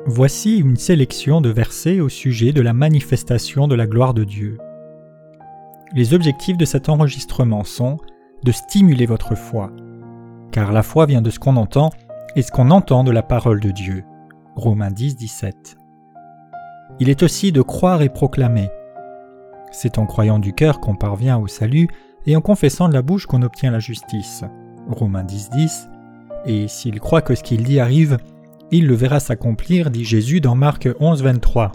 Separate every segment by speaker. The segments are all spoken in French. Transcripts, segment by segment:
Speaker 1: Voici une sélection de versets au sujet de la manifestation de la gloire de Dieu. Les objectifs de cet enregistrement sont de stimuler votre foi, car la foi vient de ce qu'on entend et ce qu'on entend de la parole de Dieu. Romains 10, 17. Il est aussi de croire et proclamer. C'est en croyant du cœur qu'on parvient au salut et en confessant de la bouche qu'on obtient la justice. Romains 10, 10. Et s'il croit que ce qu'il dit arrive, il le verra s'accomplir, dit Jésus dans Marc 11, 23.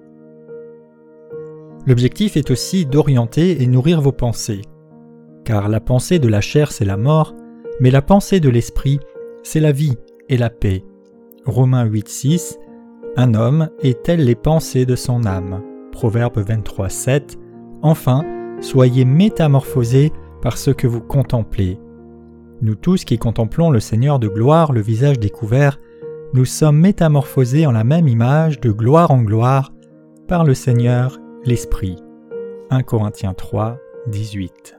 Speaker 1: L'objectif est aussi d'orienter et nourrir vos pensées. Car la pensée de la chair, c'est la mort, mais la pensée de l'esprit, c'est la vie et la paix. Romains 8, 6. Un homme est telles les pensées de son âme. Proverbe 23, 7. Enfin, soyez métamorphosés par ce que vous contemplez. Nous tous qui contemplons le Seigneur de gloire, le visage découvert, nous sommes métamorphosés en la même image de gloire en gloire par le Seigneur, l'Esprit. 1 Corinthiens 3, 18.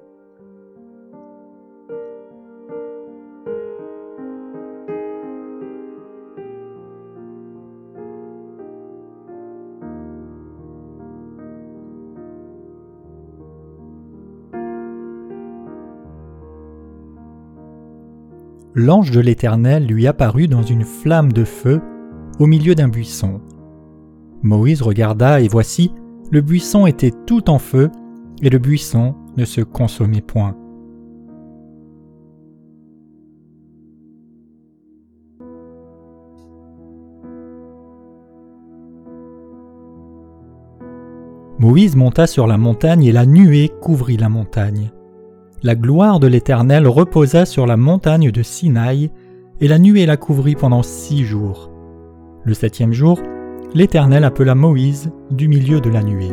Speaker 1: L'ange de l'Éternel lui apparut dans une flamme de feu au milieu d'un buisson. Moïse regarda et voici, le buisson était tout en feu et le buisson ne se consumait point. Moïse monta sur la montagne et la nuée couvrit la montagne. La gloire de l'Éternel reposa sur la montagne de Sinaï, et la nuée la couvrit pendant 6 jours. Le 7e jour, l'Éternel appela Moïse du milieu de la nuée.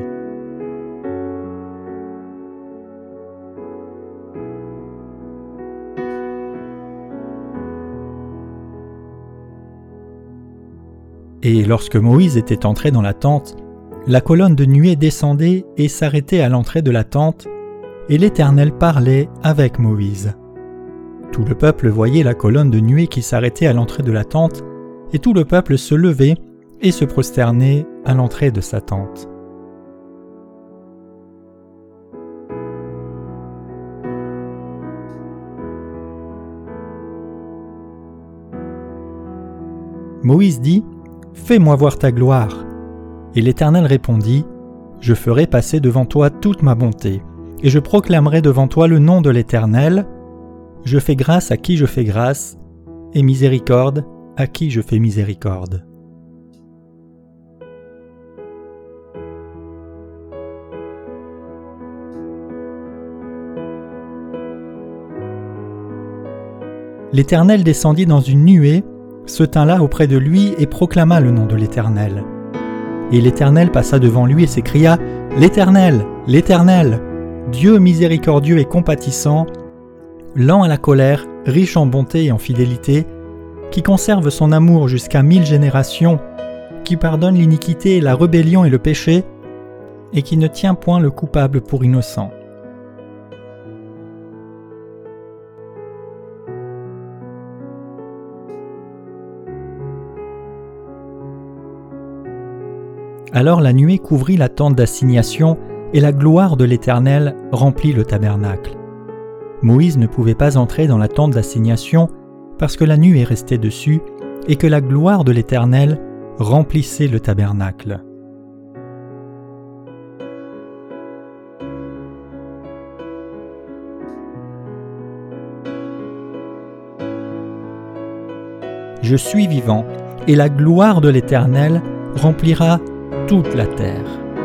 Speaker 1: Et lorsque Moïse était entré dans la tente, la colonne de nuée descendait et s'arrêtait à l'entrée de la tente, et l'Éternel parlait avec Moïse. Tout le peuple voyait la colonne de nuée qui s'arrêtait à l'entrée de la tente, et tout le peuple se levait et se prosternait à l'entrée de sa tente. Moïse dit : « Fais-moi voir ta gloire. » Et l'Éternel répondit : « Je ferai passer devant toi toute ma bonté. Et je proclamerai devant toi le nom de l'Éternel. Je fais grâce à qui je fais grâce, et miséricorde à qui je fais miséricorde. » L'Éternel descendit dans une nuée, se tint là auprès de lui et proclama le nom de l'Éternel. Et l'Éternel passa devant lui et s'écria : « L'Éternel, l'Éternel, Dieu miséricordieux et compatissant, lent à la colère, riche en bonté et en fidélité, qui conserve son amour jusqu'à 1000 générations, qui pardonne l'iniquité, la rébellion et le péché, et qui ne tient point le coupable pour innocent. » Alors la nuée couvrit la tente d'assignation, et la gloire de l'Éternel remplit le tabernacle. Moïse ne pouvait pas entrer dans la tente d'assignation parce que la nuée restait dessus et que la gloire de l'Éternel remplissait le tabernacle. Je suis vivant, et la gloire de l'Éternel remplira toute la terre.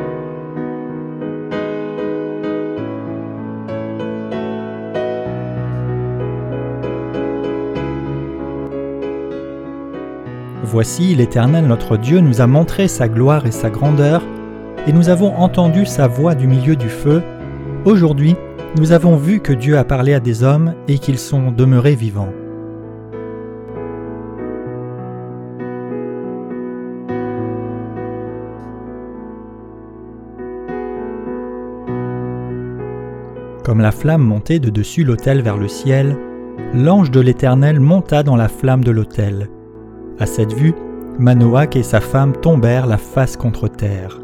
Speaker 1: Voici, l'Éternel notre Dieu nous a montré sa gloire et sa grandeur, et nous avons entendu sa voix du milieu du feu. Aujourd'hui, nous avons vu que Dieu a parlé à des hommes et qu'ils sont demeurés vivants. Comme la flamme montait de dessus l'autel vers le ciel, l'ange de l'Éternel monta dans la flamme de l'autel. À cette vue, Manoach et sa femme tombèrent la face contre terre.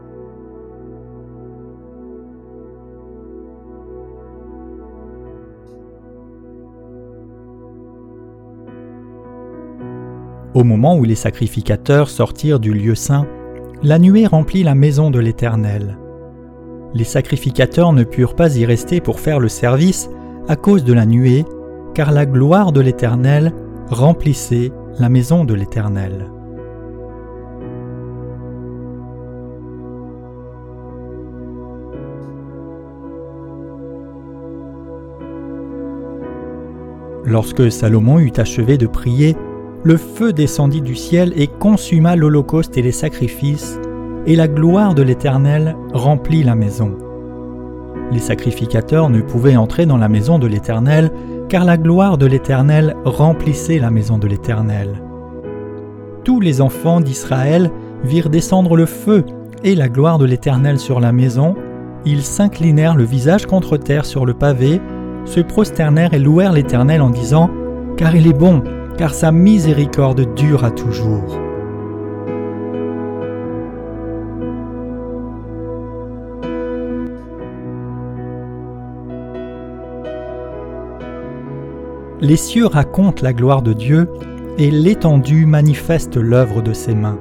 Speaker 1: Au moment où les sacrificateurs sortirent du lieu saint, la nuée remplit la maison de l'Éternel. Les sacrificateurs ne purent pas y rester pour faire le service à cause de la nuée, car la gloire de l'Éternel remplissait la maison de l'Éternel. Lorsque Salomon eut achevé de prier, le feu descendit du ciel et consuma l'holocauste et les sacrifices, et la gloire de l'Éternel remplit la maison. Les sacrificateurs ne pouvaient entrer dans la maison de l'Éternel, car la gloire de l'Éternel remplissait la maison de l'Éternel. Tous les enfants d'Israël virent descendre le feu et la gloire de l'Éternel sur la maison. Ils s'inclinèrent le visage contre terre sur le pavé, se prosternèrent et louèrent l'Éternel en disant « Car il est bon, car sa miséricorde dure à toujours. » Les cieux racontent la gloire de Dieu et l'étendue manifeste l'œuvre de ses mains.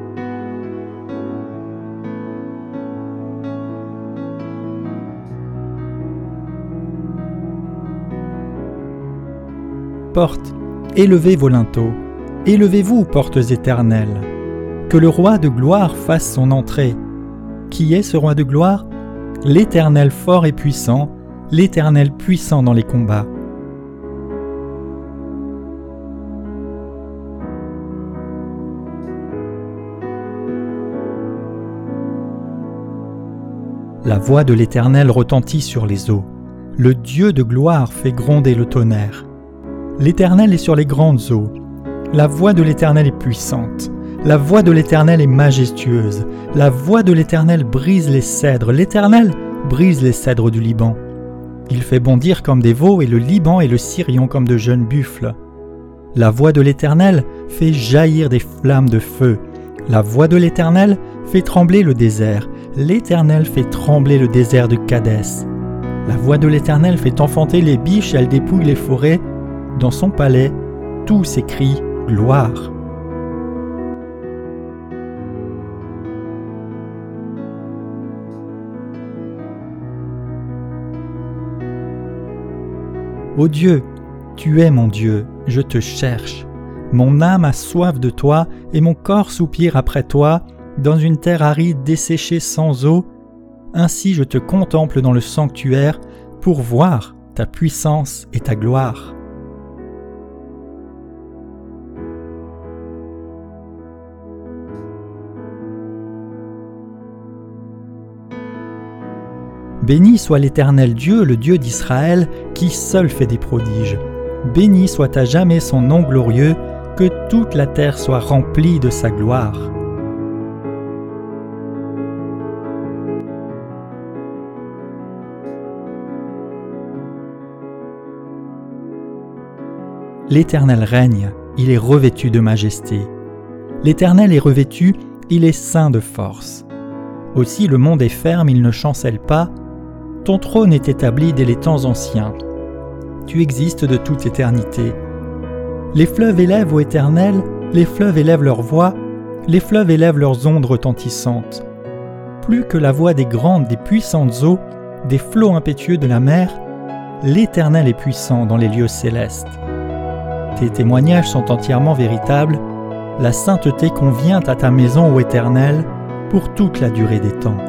Speaker 1: Portes, élevez vos linteaux, élevez-vous, portes éternelles. Que le roi de gloire fasse son entrée. Qui est ce roi de gloire ? L'Éternel fort et puissant, l'Éternel puissant dans les combats. La voix de l'Éternel retentit sur les eaux. Le Dieu de gloire fait gronder le tonnerre. L'Éternel est sur les grandes eaux. La voix de l'Éternel est puissante. La voix de l'Éternel est majestueuse. La voix de l'Éternel brise les cèdres. L'Éternel brise les cèdres du Liban. Il fait bondir comme des veaux et le Liban et le Sirion comme de jeunes buffles. La voix de l'Éternel fait jaillir des flammes de feu. La voix de l'Éternel fait trembler le désert. L'Éternel fait trembler le désert de Kadès. La voix de l'Éternel fait enfanter les biches, elle dépouille les forêts. Dans son palais, tout s'écrie gloire. Ô Dieu, tu es mon Dieu, je te cherche. Mon âme a soif de toi et mon corps soupire après toi, dans une terre aride desséchée sans eau. Ainsi je te contemple dans le sanctuaire pour voir ta puissance et ta gloire. Béni soit l'Éternel Dieu, le Dieu d'Israël, qui seul fait des prodiges. Béni soit à jamais son nom glorieux, que toute la terre soit remplie de sa gloire. L'Éternel règne, il est revêtu de majesté. L'Éternel est revêtu, il est ceint de force. Aussi le monde est ferme, il ne chancelle pas. Ton trône est établi dès les temps anciens. Tu existes de toute éternité. Les fleuves élèvent ô Éternel, les fleuves élèvent leur voix, les fleuves élèvent leurs ondes retentissantes. Plus que la voix des grandes, des puissantes eaux, des flots impétueux de la mer, l'Éternel est puissant dans les lieux célestes. Tes témoignages sont entièrement véritables, la sainteté convient à ta maison, ô Éternel, pour toute la durée des temps.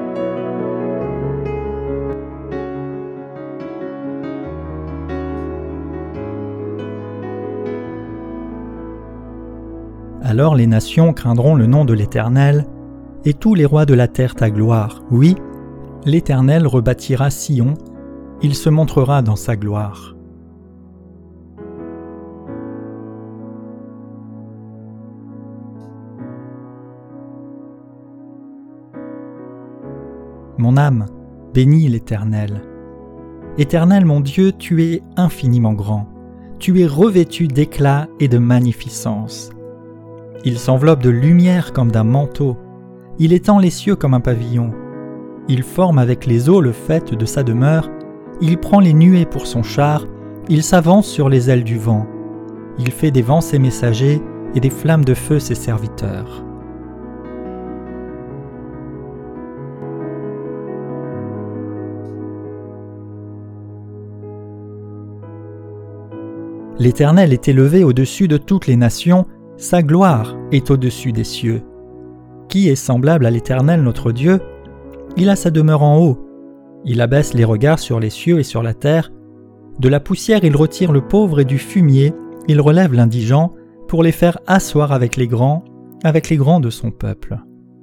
Speaker 1: Alors les nations craindront le nom de l'Éternel, et tous les rois de la terre ta gloire. Oui, l'Éternel rebâtira Sion, il se montrera dans sa gloire. Mon âme, bénis l'Éternel. Éternel mon Dieu, tu es infiniment grand. Tu es revêtu d'éclat et de magnificence. Il s'enveloppe de lumière comme d'un manteau. Il étend les cieux comme un pavillon. Il forme avec les eaux le faîte de sa demeure. Il prend les nuées pour son char. Il s'avance sur les ailes du vent. Il fait des vents ses messagers et des flammes de feu ses serviteurs. L'Éternel est élevé au-dessus de toutes les nations, sa gloire est au-dessus des cieux. Qui est semblable à l'Éternel notre Dieu? Il a sa demeure en haut. Il abaisse les regards sur les cieux et sur la terre. De la poussière il retire le pauvre et du fumier, il relève l'indigent pour les faire asseoir avec les grands de son peuple.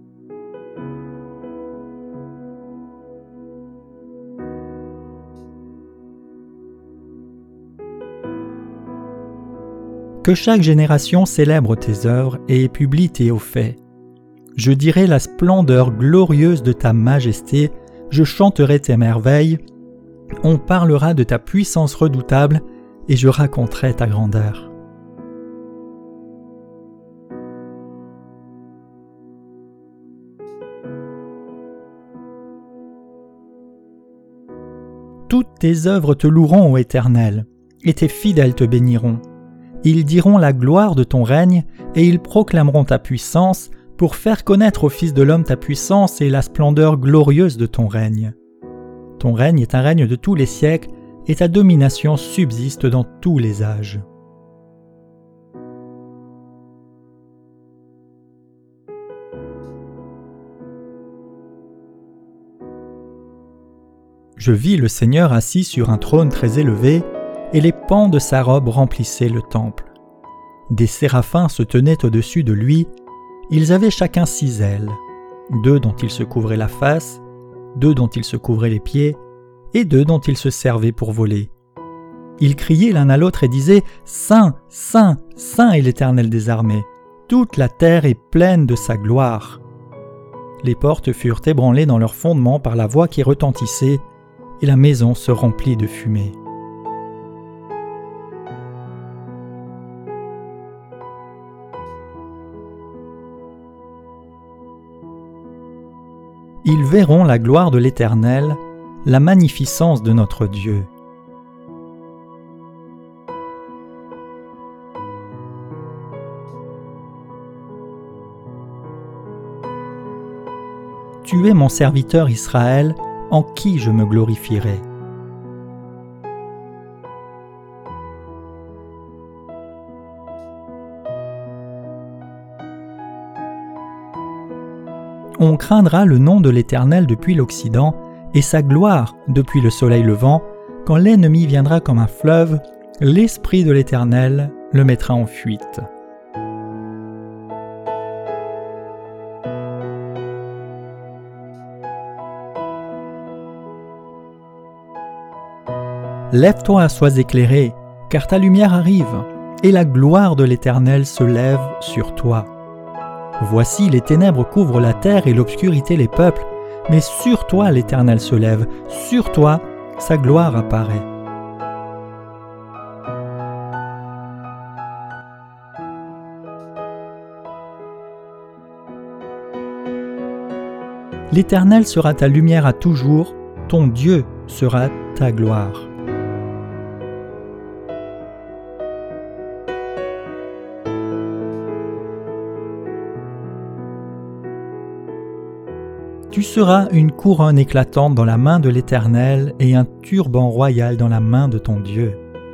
Speaker 1: Que chaque génération célèbre tes œuvres et publie tes hauts faits. Je dirai la splendeur glorieuse de ta majesté, je chanterai tes merveilles, on parlera de ta puissance redoutable et je raconterai ta grandeur. Toutes tes œuvres te loueront, ô Éternel, et tes fidèles te béniront. Ils diront la gloire de ton règne, et ils proclameront ta puissance, pour faire connaître au Fils de l'homme ta puissance et la splendeur glorieuse de ton règne. Ton règne est un règne de tous les siècles, et ta domination subsiste dans tous les âges. Je vis le Seigneur assis sur un trône très élevé, et les pans de sa robe remplissaient le temple. Des séraphins se tenaient au-dessus de lui, ils avaient chacun 6 ailes, 2 dont ils se couvraient la face, 2 dont ils se couvraient les pieds, et 2 dont ils se servaient pour voler. Ils criaient l'un à l'autre et disaient « Saint, Saint, Saint est l'Éternel des armées, toute la terre est pleine de sa gloire. » Les portes furent ébranlées dans leur fondement par la voix qui retentissait, et la maison se remplit de fumée. Ils verront la gloire de l'Éternel, la magnificence de notre Dieu. Tu es mon serviteur Israël, en qui je me glorifierai. On craindra le nom de l'Éternel depuis l'Occident, et sa gloire depuis le soleil levant, quand l'ennemi viendra comme un fleuve, l'Esprit de l'Éternel le mettra en fuite. Lève-toi, sois éclairé, car ta lumière arrive, et la gloire de l'Éternel se lève sur toi. Voici, les ténèbres couvrent la terre et l'obscurité les peuples, mais sur toi l'Éternel se lève, sur toi sa gloire apparaît. L'Éternel sera ta lumière à toujours, ton Dieu sera ta gloire. Tu seras une couronne éclatante dans la main de l'Éternel et un turban royal dans la main de ton Dieu.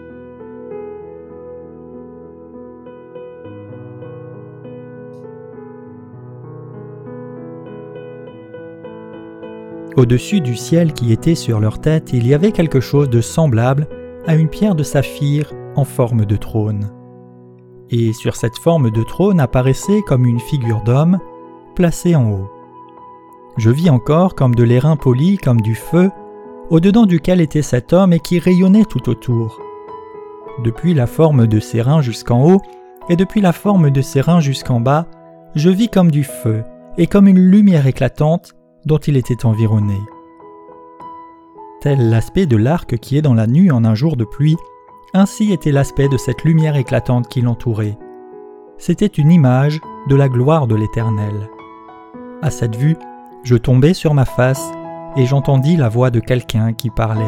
Speaker 1: Au-dessus du ciel qui était sur leur tête, il y avait quelque chose de semblable à une pierre de saphir en forme de trône. Et sur cette forme de trône apparaissait comme une figure d'homme placée en haut. Je vis encore comme de l'airain poli, comme du feu, au-dedans duquel était cet homme et qui rayonnait tout autour. Depuis la forme de ses reins jusqu'en haut, et depuis la forme de ses reins jusqu'en bas, je vis comme du feu, et comme une lumière éclatante dont il était environné. Tel l'aspect de l'arc qui est dans la nue en un jour de pluie, ainsi était l'aspect de cette lumière éclatante qui l'entourait. c'était une image de la gloire de l'Éternel. À cette vue, je tombai sur ma face et j'entendis la voix de quelqu'un qui parlait.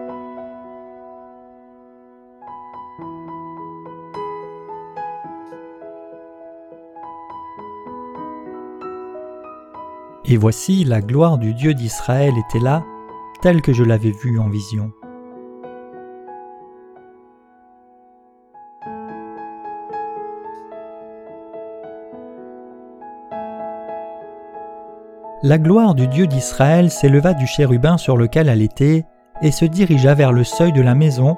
Speaker 1: Et voici, la gloire du Dieu d'Israël était là, telle que je l'avais vue en vision. La gloire du Dieu d'Israël s'éleva du chérubin sur lequel elle était et se dirigea vers le seuil de la maison.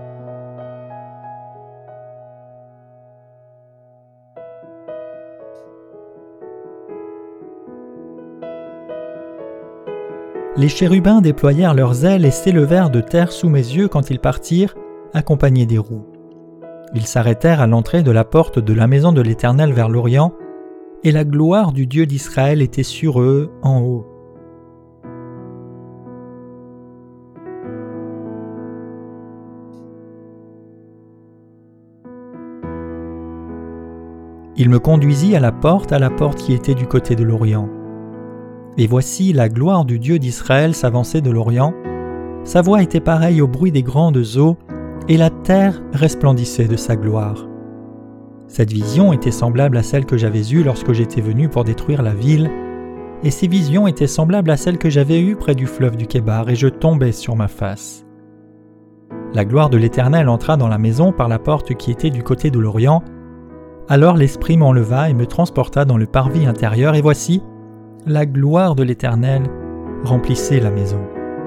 Speaker 1: Les chérubins déployèrent leurs ailes et s'élevèrent de terre sous mes yeux quand ils partirent, accompagnés des roues. Ils s'arrêtèrent à l'entrée de la porte de la maison de l'Éternel vers l'Orient, et la gloire du Dieu d'Israël était sur eux en haut. Il me conduisit à la porte qui était du côté de l'Orient. Et voici, la gloire du Dieu d'Israël s'avançait de l'Orient. Sa voix était pareille au bruit des grandes eaux, et la terre resplendissait de sa gloire. Cette vision était semblable à celle que j'avais eue lorsque j'étais venu pour détruire la ville, et ces visions étaient semblables à celles que j'avais eues près du fleuve du Kébar, et je tombais sur ma face. La gloire de l'Éternel entra dans la maison par la porte qui était du côté de l'Orient. Alors l'Esprit m'enleva et me transporta dans le parvis intérieur, et voici, la gloire de l'Éternel remplissait la maison.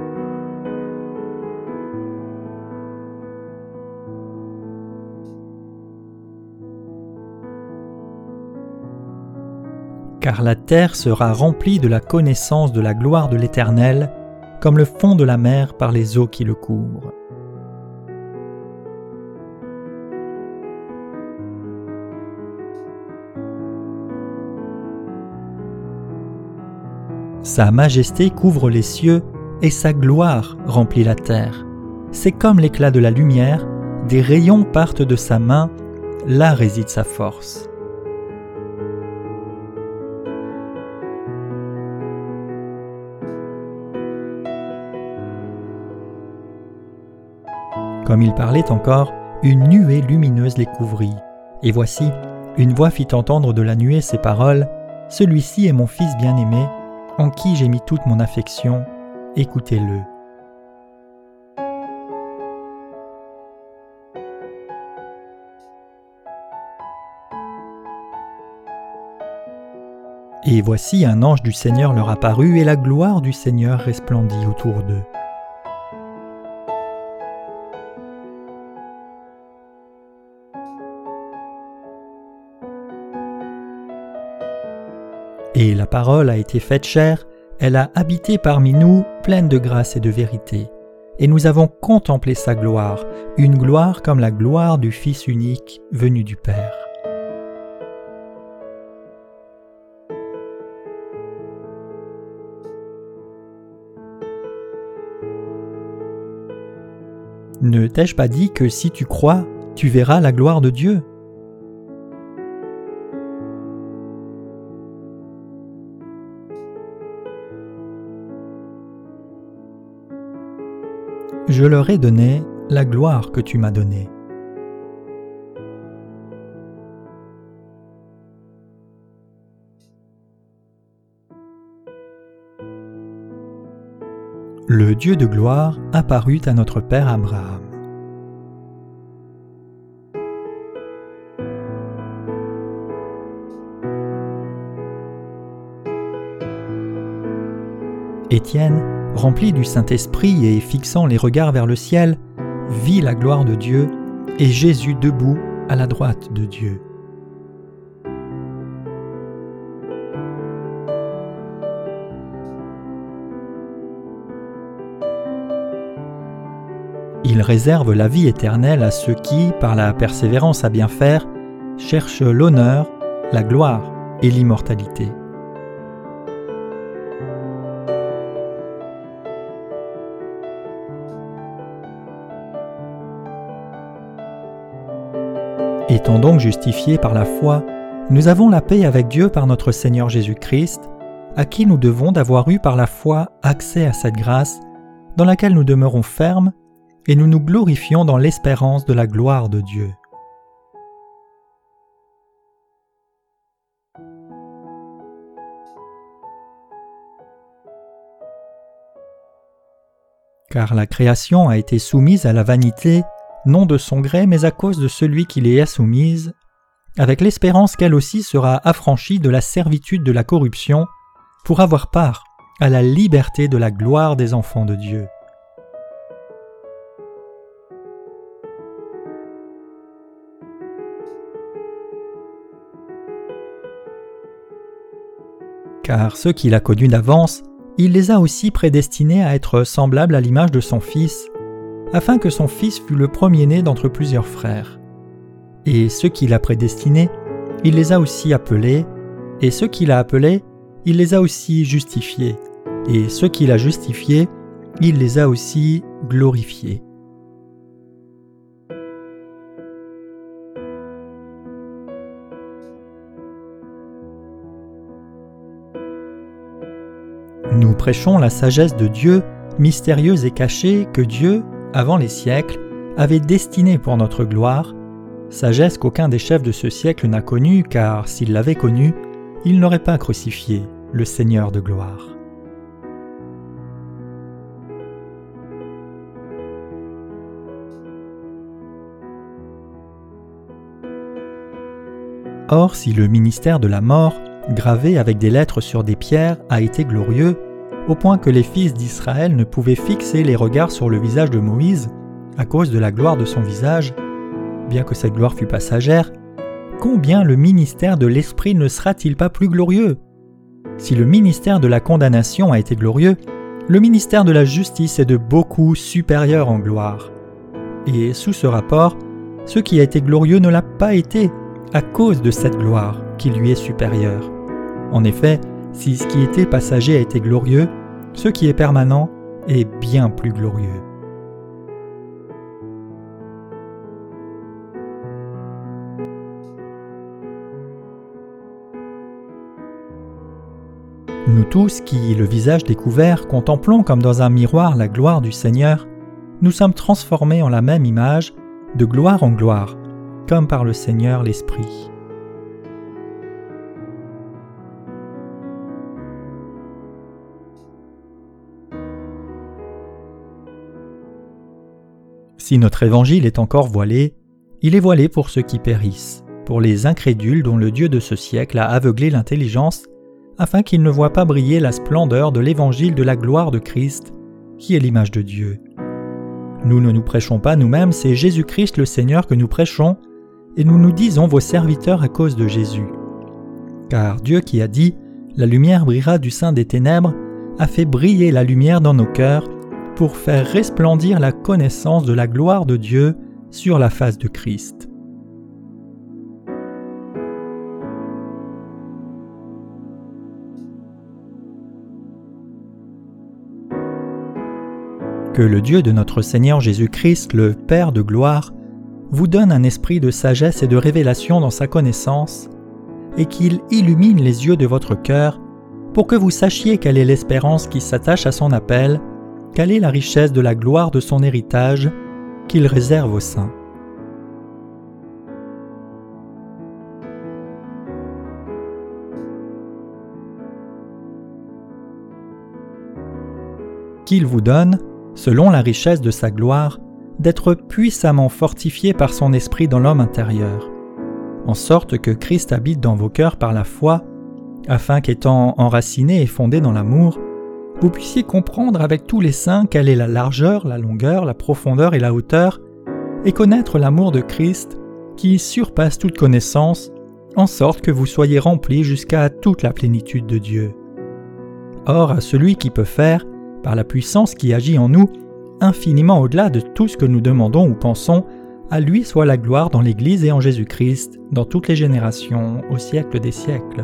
Speaker 1: Car la terre sera remplie de la connaissance de la gloire de l'Éternel, comme le fond de la mer par les eaux qui le couvrent. Sa majesté couvre les cieux et sa gloire remplit la terre. C'est comme l'éclat de la lumière, des rayons partent de sa main, là réside sa force. Comme il parlait encore, une nuée lumineuse les couvrit. Et voici, une voix fit entendre de la nuée ces paroles, « Celui-ci est mon Fils bien-aimé, en qui j'ai mis toute mon affection, écoutez-le. » Et voici, un ange du Seigneur leur apparut, et la gloire du Seigneur resplendit autour d'eux. Et la parole a été faite chair, elle a habité parmi nous, pleine de grâce et de vérité. Et nous avons contemplé sa gloire, une gloire comme la gloire du Fils unique venu du Père. Ne t'ai-je pas dit que si tu crois, tu verras la gloire de Dieu ? Je leur ai donné la gloire que tu m'as donnée. Le Dieu de gloire apparut à notre père Abraham. Étienne, rempli du Saint-Esprit et fixant les regards vers le ciel, vit la gloire de Dieu et Jésus debout à la droite de Dieu. Il réserve la vie éternelle à ceux qui, par la persévérance à bien faire, cherchent l'honneur, la gloire et l'immortalité. Étant donc justifiés par la foi, Nous avons la paix avec Dieu par notre Seigneur Jésus-Christ, à qui nous devons d'avoir eu par la foi accès à cette grâce, dans laquelle nous demeurons fermes, et nous nous glorifions dans l'espérance de la gloire de Dieu. Car la création a été soumise à la vanité, non de son gré, mais à cause de celui qui l'y a soumise, avec l'espérance qu'elle aussi sera affranchie de la servitude de la corruption, pour avoir part à la liberté de la gloire des enfants de Dieu. Car ceux qu'il a connus d'avance, il les a aussi prédestinés à être semblables à l'image de son Fils, afin que son Fils fût le premier-né d'entre plusieurs frères. Et ceux qu'il a prédestinés, il les a aussi appelés, et ceux qu'il a appelés, il les a aussi justifiés, et ceux qu'il a justifiés, il les a aussi glorifiés. Nous prêchons la sagesse de Dieu, mystérieuse et cachée, que Dieu, avant les siècles, avait destinée pour notre gloire, sagesse qu'aucun des chefs de ce siècle n'a connue, car s'il l'avait connue, il n'aurait pas crucifié le Seigneur de gloire. Or, si le ministère de la mort, gravé avec des lettres sur des pierres, a été glorieux, au point que les fils d'Israël ne pouvaient fixer les regards sur le visage de Moïse, à cause de la gloire de son visage, bien que cette gloire fût passagère, combien le ministère de l'Esprit ne sera-t-il pas plus glorieux ? Si le ministère de la condamnation a été glorieux, le ministère de la justice est de beaucoup supérieur en gloire. Et sous ce rapport, ce qui a été glorieux ne l'a pas été à cause de cette gloire qui lui est supérieure. En effet, si ce qui était passager a été glorieux, ce qui est permanent est bien plus glorieux. Nous tous qui, le visage découvert, contemplons comme dans un miroir la gloire du Seigneur, nous sommes transformés en la même image, de gloire en gloire, comme par le Seigneur l'Esprit. Si notre évangile est encore voilé, il est voilé pour ceux qui périssent, pour les incrédules dont le Dieu de ce siècle a aveuglé l'intelligence, afin qu'ils ne voient pas briller la splendeur de l'évangile de la gloire de Christ, qui est l'image de Dieu. Nous ne nous prêchons pas nous-mêmes, c'est Jésus-Christ le Seigneur que nous prêchons, et nous nous disons vos serviteurs à cause de Jésus. Car Dieu qui a dit « La lumière brillera du sein des ténèbres » a fait briller la lumière dans nos cœurs pour faire resplendir la connaissance de la gloire de Dieu sur la face de Christ. Que le Dieu de notre Seigneur Jésus-Christ, le Père de gloire, vous donne un esprit de sagesse et de révélation dans sa connaissance, et qu'il illumine les yeux de votre cœur, pour que vous sachiez quelle est l'espérance qui s'attache à son appel, quelle est la richesse de la gloire de son héritage qu'il réserve aux saints. Qu'il vous donne, selon la richesse de sa gloire, d'être puissamment fortifié par son esprit dans l'homme intérieur, en sorte que Christ habite dans vos cœurs par la foi, afin qu'étant enraciné et fondé dans l'amour, vous puissiez comprendre avec tous les saints quelle est la largeur, la longueur, la profondeur et la hauteur, et connaître l'amour de Christ qui surpasse toute connaissance, en sorte que vous soyez remplis jusqu'à toute la plénitude de Dieu. Or, à celui qui peut faire, par la puissance qui agit en nous, infiniment au-delà de tout ce que nous demandons ou pensons, à lui soit la gloire dans l'Église et en Jésus-Christ, dans toutes les générations, au siècle des siècles.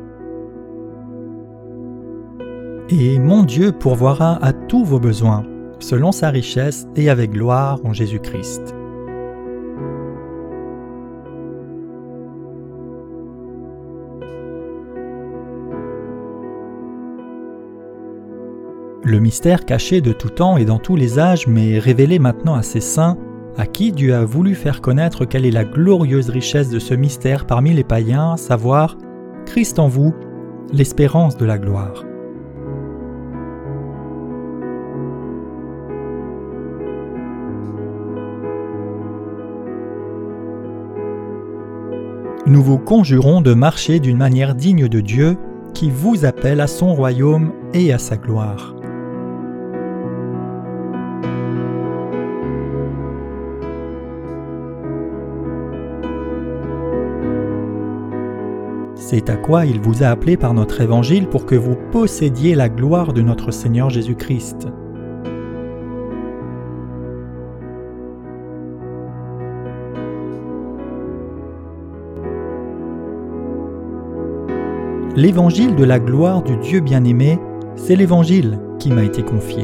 Speaker 1: Et mon Dieu pourvoira à tous vos besoins, selon sa richesse et avec gloire en Jésus-Christ. Le mystère caché de tout temps et dans tous les âges, mais révélé maintenant à ses saints, à qui Dieu a voulu faire connaître quelle est la glorieuse richesse de ce mystère parmi les païens, à savoir Christ en vous, l'espérance de la gloire. Nous vous conjurons de marcher d'une manière digne de Dieu, qui vous appelle à son royaume et à sa gloire. C'est à quoi il vous a appelé par notre évangile pour que vous possédiez la gloire de notre Seigneur Jésus-Christ. L'évangile de la gloire du Dieu bien-aimé, c'est l'évangile qui m'a été confié.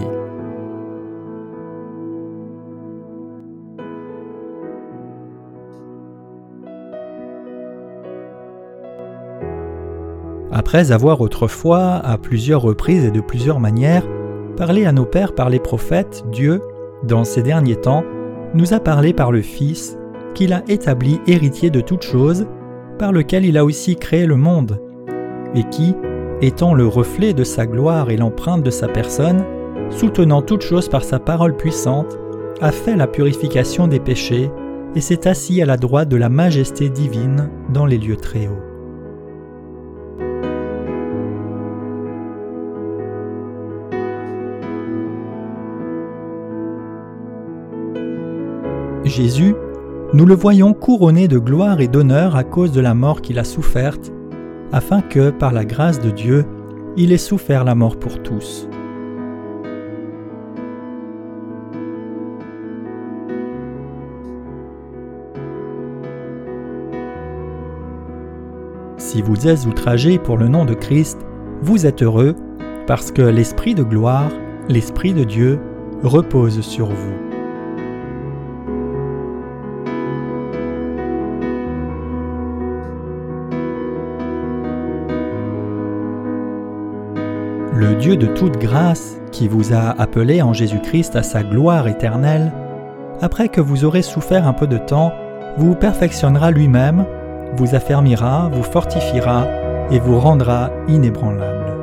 Speaker 1: Après avoir autrefois, à plusieurs reprises et de plusieurs manières, parlé à nos pères par les prophètes, Dieu, dans ces derniers temps, nous a parlé par le Fils, qu'il a établi héritier de toutes choses, par lequel il a aussi créé le monde, et qui, étant le reflet de sa gloire et l'empreinte de sa personne, soutenant toutes choses par sa parole puissante, a fait la purification des péchés et s'est assis à la droite de la majesté divine dans les lieux très hauts. Jésus, nous le voyons couronné de gloire et d'honneur à cause de la mort qu'il a soufferte, afin que, par la grâce de Dieu, il ait souffert la mort pour tous. Si vous êtes outragés pour le nom de Christ, vous êtes heureux, parce que l'Esprit de gloire, l'Esprit de Dieu, repose sur vous. Le Dieu de toute grâce, qui vous a appelé en Jésus-Christ à sa gloire éternelle, après que vous aurez souffert un peu de temps, vous perfectionnera lui-même, vous affermira, vous fortifiera et vous rendra inébranlable.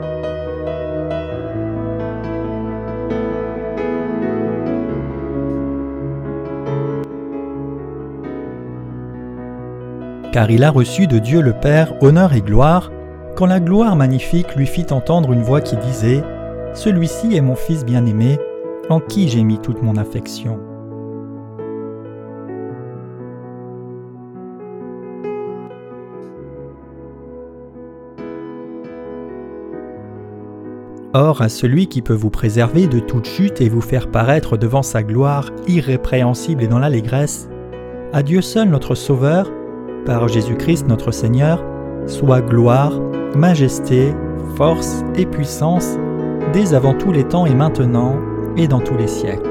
Speaker 1: Car il a reçu de Dieu le Père honneur et gloire, quand la gloire magnifique lui fit entendre une voix qui disait « Celui-ci est mon Fils bien-aimé, en qui j'ai mis toute mon affection. » Or, à celui qui peut vous préserver de toute chute et vous faire paraître devant sa gloire irrépréhensible et dans l'allégresse, à Dieu seul notre Sauveur, par Jésus-Christ notre Seigneur, soit gloire, majesté, force et puissance, dès avant tous les temps et maintenant, et dans tous les siècles.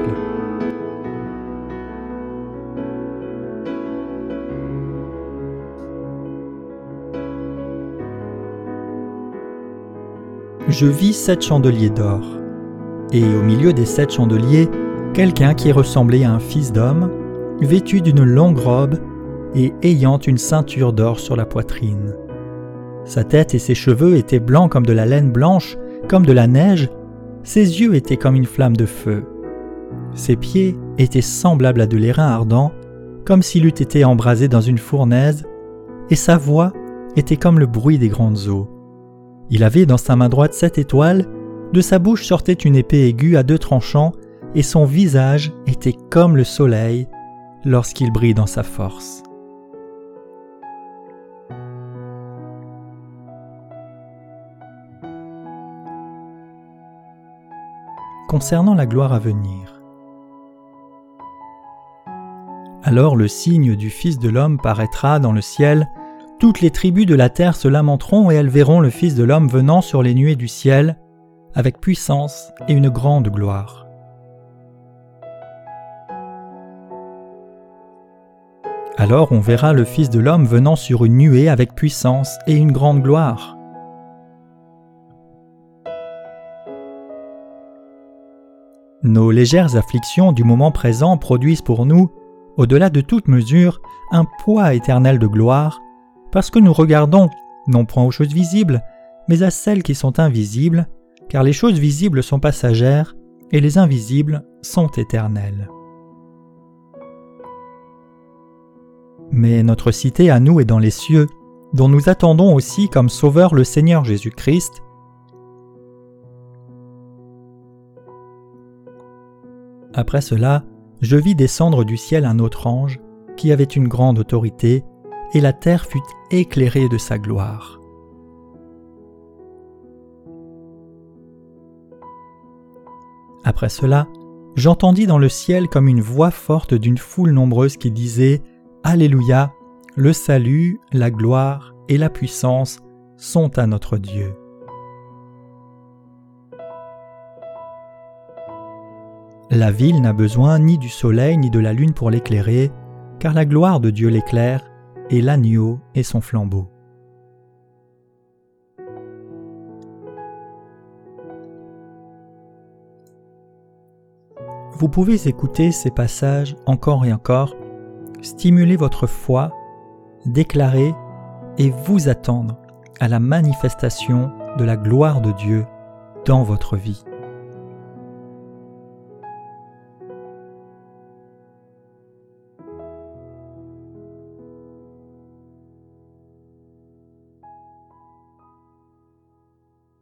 Speaker 1: Je vis 7 chandeliers d'or, et au milieu des 7 chandeliers, quelqu'un qui ressemblait à un fils d'homme, vêtu d'une longue robe et ayant une ceinture d'or sur la poitrine. Sa tête et ses cheveux étaient blancs comme de la laine blanche, comme de la neige, ses yeux étaient comme une flamme de feu. Ses pieds étaient semblables à de l'airain ardent, comme s'il eût été embrasé dans une fournaise, et sa voix était comme le bruit des grandes eaux. Il avait dans sa main droite 7 étoiles, de sa bouche sortait une épée aiguë à 2 tranchants, et son visage était comme le soleil lorsqu'il brille dans sa force. Concernant la gloire à venir. Alors le signe du Fils de l'homme paraîtra dans le ciel, toutes les tribus de la terre se lamenteront et elles verront le Fils de l'homme venant sur les nuées du ciel, avec puissance et une grande gloire. Alors on verra le Fils de l'homme venant sur une nuée avec puissance et une grande gloire. Nos légères afflictions du moment présent produisent pour nous, au-delà de toute mesure, un poids éternel de gloire, parce que nous regardons, non point aux choses visibles, mais à celles qui sont invisibles, car les choses visibles sont passagères, et les invisibles sont éternelles. Mais notre cité à nous est dans les cieux, dont nous attendons aussi comme Sauveur le Seigneur Jésus-Christ. Après cela, je vis descendre du ciel un autre ange, qui avait une grande autorité, et la terre fut éclairée de sa gloire. Après cela, j'entendis dans le ciel comme une voix forte d'une foule nombreuse qui disait « Alléluia, le salut, la gloire et la puissance sont à notre Dieu. » La ville n'a besoin ni du soleil ni de la lune pour l'éclairer, car la gloire de Dieu l'éclaire, et l'agneau est son flambeau. Vous pouvez écouter ces passages encore et encore, stimuler votre foi, déclarer et vous attendre à la manifestation de la gloire de Dieu dans votre vie.